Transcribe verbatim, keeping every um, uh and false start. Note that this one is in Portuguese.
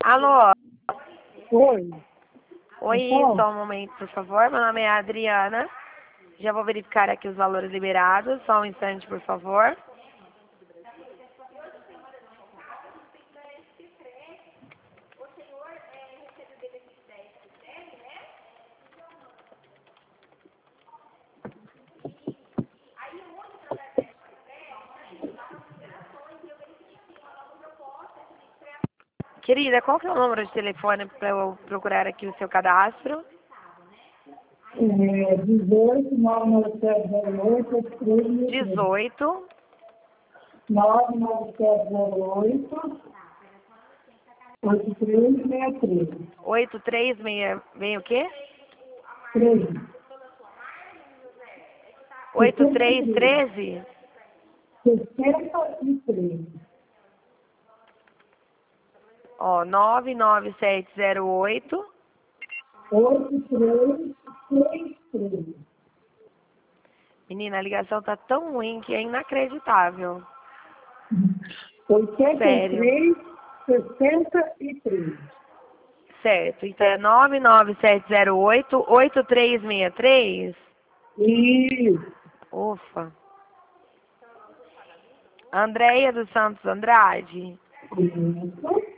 Alô? Oi. Oi, Então, só um momento, por favor. Meu nome é Adriana. Já vou verificar aqui os valores liberados. Só um instante, por favor. Querida, qual que é o número de telefone para eu procurar aqui o seu cadastro? é dezoito, nove nove sete zero oito, oito três seis três. dezoito, nove nove sete zero oito, oito três seis três. oito três seis, vem o quê? três. oito três um três? sessenta e três. Ó, nove nove sete zero oito. oito três seis três. Menina, a ligação tá tão ruim que é inacreditável. oitenta e Sério. três, sessenta e três. Certo. Então é nove nove sete zero oito, oito três seis três? Isso. Ufa. Andréia dos Santos Andrade? Isso.